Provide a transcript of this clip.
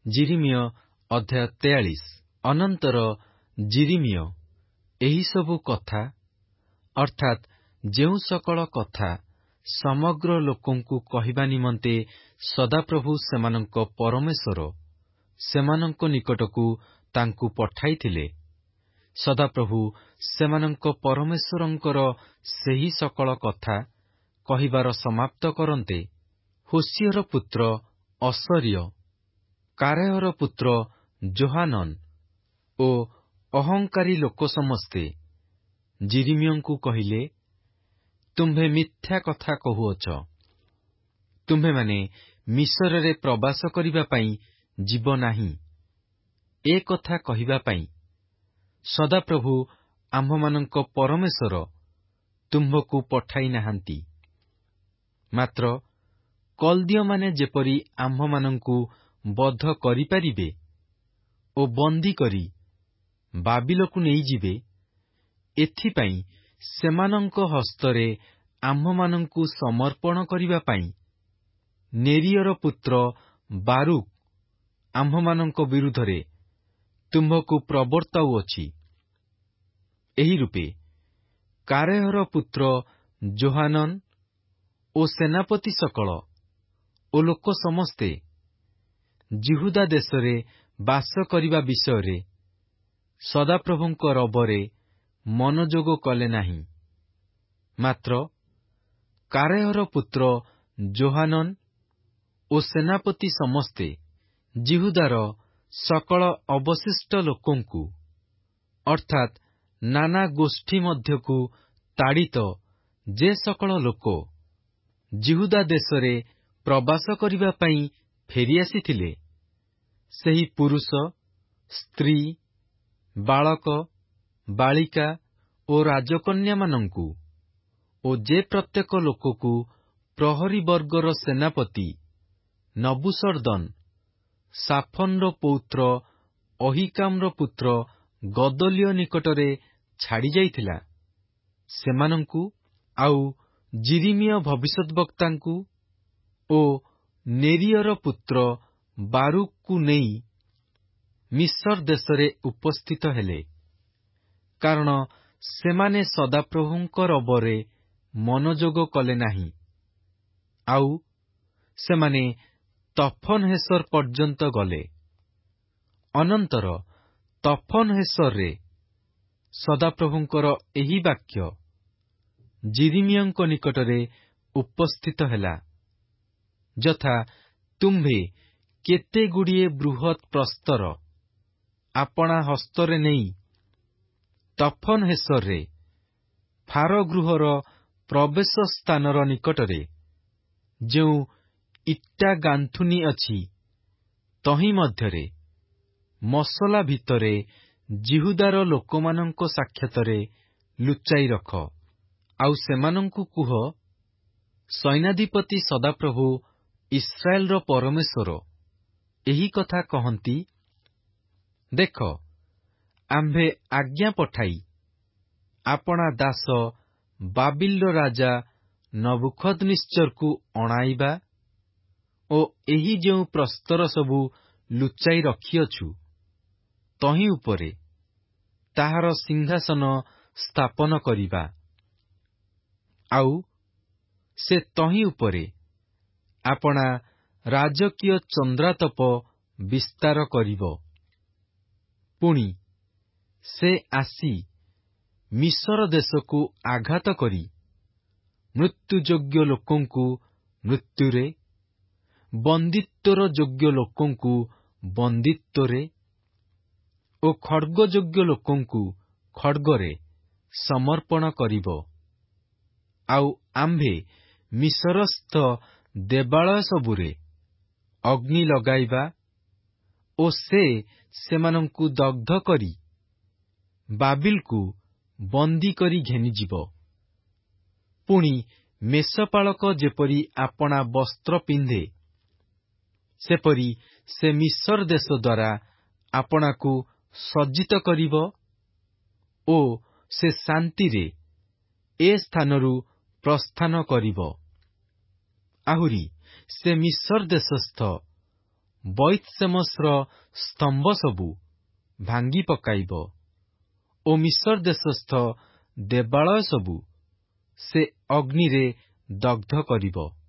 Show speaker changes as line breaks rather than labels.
ଯିରିମିୟ ଅଧ୍ୟାୟ 43। ଅନନ୍ତର ଯିରିମିୟ ଏହିସବୁ କଥା ଅର୍ଥାତ୍ ଯେଉଁ ସକଳ କଥା ସମଗ୍ର ଲୋକଙ୍କୁ କହିବା ନିମନ୍ତେ ସଦାପ୍ରଭୁ ସେମାନଙ୍କ ପରମେଶ୍ୱର ସେମାନଙ୍କ ନିକଟକୁ ତାଙ୍କୁ ପଠାଇଥିଲେ, ସଦାପ୍ରଭୁ ସେମାନଙ୍କ ପରମେଶ୍ୱରଙ୍କର ସେହି ସକଳ କଥା କହିବାର ସମାପ୍ତ କରନ୍ତେ ହୋସିୟର ପୁତ୍ର ଅସର୍ୟ, କାରେହର ପୁତ୍ର ଯୋହାନନ୍ ଓ ଅହଙ୍କାରୀ ଲୋକ ସମସ୍ତେ ଯିରିମିୟଙ୍କୁ କହିଲେ, ତୁମ୍ଭେ ମିଥ୍ୟା କଥା କହୁଅଛ। ତୁମ୍ଭେମାନେ ମିଶରରେ ପ୍ରବାସ କରିବା ପାଇଁ ଯିବ ନାହିଁ। ଏ କଥା କହିବା ପାଇଁ ସଦାପ୍ରଭୁ ଆମ୍ଭମାନଙ୍କ ପରମେଶ୍ୱର ତୁମ୍ଭକୁ ପଠାଇ ନାହାନ୍ତି। ମାତ୍ର କଲ୍ଦୀୟମାନେ ଯେପରି ଆମ୍ଭମାନଙ୍କୁ ବଧ କରିପାରିବେ ଓ ବନ୍ଦୀ କରି ବାବିଲକୁ ନେଇଯିବେ, ଏଥିପାଇଁ ସେମାନଙ୍କ ହସ୍ତରେ ଆମ୍ଭମାନଙ୍କୁ ସମର୍ପଣ କରିବା ପାଇଁ ନେରିୟର ପୁତ୍ର ବାରୁକ୍ ଆମ୍ଭମାନଙ୍କ ବିରୁଦ୍ଧରେ ତୁମ୍ଭକୁ ପ୍ରବର୍ତ୍ତାଉଅଛି। ଏହି ରୂପେ କାରେହର ପୁତ୍ର ଯୋହାନନ୍ ଓ ସେନାପତି ସକଳ ଓ ଲୋକ ସମସ୍ତେ ଯିହୁଦା ଦେଶରେ ବାସ କରିବା ବିଷୟରେ ସଦାପ୍ରଭୁଙ୍କ ରବରେ ମନୋଯୋଗ କଲେ ନାହିଁ। ମାତ୍ର କାରେହର ପୁତ୍ର ଯୋହାନନ୍ ଓ ସେନାପତି ସମସ୍ତେ ଯିହୁଦାର ସକଳ ଅବଶିଷ୍ଟ ଲୋକଙ୍କୁ ଅର୍ଥାତ୍ ନାନା ଗୋଷ୍ଠୀ ମଧ୍ୟକୁ ତାଡ଼ିତ ଯେ ସକଳ ଲୋକ ଯିହୁଦା ଦେଶରେ ପ୍ରବାସ କରିବା ପାଇଁ ଫେରିଆସିଥିଲେ, ସେହି ପୁରୁଷ, ସ୍ତ୍ରୀ, ବାଳକ, ବାଳିକା ଓ ରାଜକନ୍ୟାମାନଙ୍କୁ ଓ ଯେ ପ୍ରତ୍ୟେକ ଲୋକକୁ ପ୍ରହରୀ ବର୍ଗର ସେନାପତି ନବୁସର୍ଦ୍ଦନ୍ ସାଫନ୍ର ପୌତ୍ର ଅହିକାମ୍ର ପୁତ୍ର ଗଦଲ୍ୟ ନିକଟରେ ଛାଡ଼ି ଯାଇଥିଲା, ସେମାନଙ୍କୁ ଆଉ ଯିରିମିୟ ଭବିଷ୍ୟଦ୍ବକ୍ତାଙ୍କୁ ଓ ନେରିୟର ପୁତ୍ର ବାରୁକ୍କୁ ନେଇ ମିଶର ଦେଶରେ ଉପସ୍ଥିତ ହେଲେ, କାରଣ ସେମାନେ ସଦାପ୍ରଭୁଙ୍କ ରବରେ ମନୋଯୋଗ କଲେ ନାହିଁ। ଆଉ ସେମାନେ ତଫନ୍ହେସର ପର୍ଯ୍ୟନ୍ତ ଗଲେ। ଅନନ୍ତର ତଫନ୍ହେସରରେ ସଦାପ୍ରଭୁଙ୍କର ଏହି ବାକ୍ୟ ଯିରିମିୟଙ୍କ ନିକଟରେ ଉପସ୍ଥିତ ହେଲା, ଯଥା ତୁମ୍ଭେ କେତେଗୁଡ଼ିଏ ବୃହତ୍ ପ୍ରସ୍ତର ଆପଣା ହସ୍ତରେ ନେଇ ତଫନ୍ହେସରରେ ଫାରଗୃହର ପ୍ରବେଶ ସ୍ଥାନର ନିକଟରେ ଯେଉଁ ଇଟା ଗାନ୍ଥୁନି ଅଛି, ତହିଁ ମଧ୍ୟରେ ମସଲା ଭିତରେ ଯିହୁଦାର ଲୋକମାନଙ୍କ ସାକ୍ଷାତରେ ଲୁଚାଇ ରଖ। ଆଉ ସେମାନଙ୍କୁ କୁହ, ସୈନ୍ୟାଧିପତି ସଦାପ୍ରଭୁ ଇସ୍ରାଏଲର ପରମେଶ୍ୱର ଏହି କଥା କହନ୍ତି, ଦେଖ, ଆମ୍ଭେ ଆଜ୍ଞା ପଠାଇ ଆପଣା ଦାସ ବାବିଲର ରାଜା ନବୁଖଦ୍ନେଚ୍ଚରକୁ ଅଣାଇବା ଓ ଏହି ଯେଉଁ ପ୍ରସ୍ତର ସବୁ ଲୁଚାଇ ରଖିଅଛୁ, ତହିଁ ଉପରେ ତାହାର ସିଂହାସନ ସ୍ଥାପନ କରିବା। ଆଉ ସେ ତହିଁ ଉପରେ ଆପଣା ରାଜକୀୟ ଚନ୍ଦ୍ରାତପ ବିସ୍ତାର କରିବ। ପୁଣି ସେ ଆସି ମିଶର ଦେଶକୁ ଆଘାତ କରି ମୃତ୍ୟୁଯୋଗ୍ୟ ଲୋକଙ୍କୁ ମୃତ୍ୟୁରେ, ବନ୍ଦିତ୍ୱର ଯୋଗ୍ୟ ଲୋକଙ୍କୁ ବନ୍ଦିତ୍ୱରେ ଓ ଖड्गଯୋଗ୍ୟ ଲୋକଙ୍କୁ ଖड्गରେ ସମର୍ପଣ କରିବ। ଆଉ ଆମ୍ଭେ ମିଶରସ୍ଥ ଦେବାଳୟ ସବୁରେ ଅଗ୍ନି ଲଗାଇବା ଓ ସେ ସେମାନଙ୍କୁ ଦଗ୍ଧ କରି ବାବିଲକୁ ବନ୍ଦୀ କରି ଘେନିଯିବ। ପୁଣି ମେଷପାଳକ ଯେପରି ଆପଣା ବସ୍ତ୍ର ପିନ୍ଧେ, ସେପରି ସେ ମିଶର ଦେଶ ଦ୍ୱାରା ଆପଣାକୁ ସଜ୍ଜିତ କରିବ ଓ ସେ ଶାନ୍ତିରେ ଏ ସ୍ଥାନରୁ ପ୍ରସ୍ଥାନ କରିବ। ଆହୁରି ସେ ମିଶର ଦେଶସ୍ଥ ବୈତସେମସ୍ର ସ୍ତମ୍ଭ ସବୁ ଭାଙ୍ଗି ପକାଇବ ଓ ମିଶର ଦେଶସ୍ଥ ଦେବାଳୟ ସବୁ ସେ ଅଗ୍ନିରେ ଦଗ୍ଧ କରିବ।